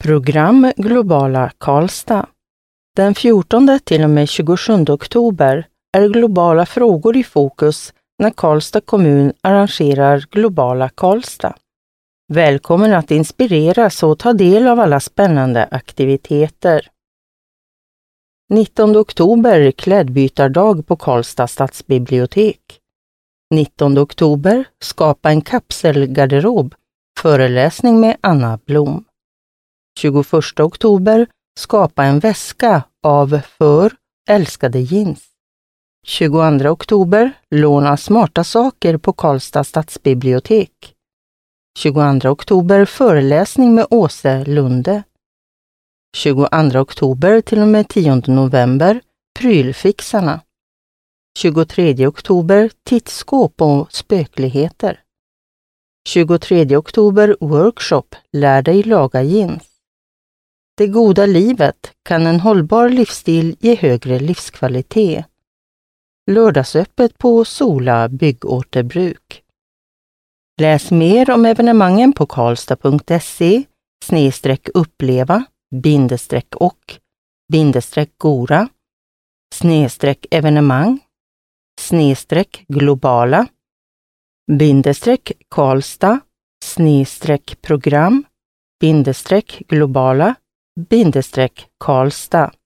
Program Globala Karlstad. Den 14 till och med 27 oktober är globala frågor i fokus när Karlstad kommun arrangerar Globala Karlstad. Välkommen att inspireras och ta del av alla spännande aktiviteter. 19 oktober klädbytardag på Karlstad stadsbibliotek. 19 oktober skapa en kapselgarderob, föreläsning med Anna Blom. 21 oktober skapa en väska av för älskade jeans. 22 oktober låna smarta saker på Karlstad stadsbibliotek. 22 oktober föreläsning med Åse Lunde. 22 oktober till och med 10 november prylfixarna. 23 oktober tittskåp och spökligheter. 23 oktober workshop lär dig laga jeans. Det goda livet kan en hållbar livsstil ge högre livskvalitet. Lördagsöppet på Sola byggåterbruk. Läs mer om evenemangen på karlstad.se/gora-globala-Karlstad-program-globala-Karlstad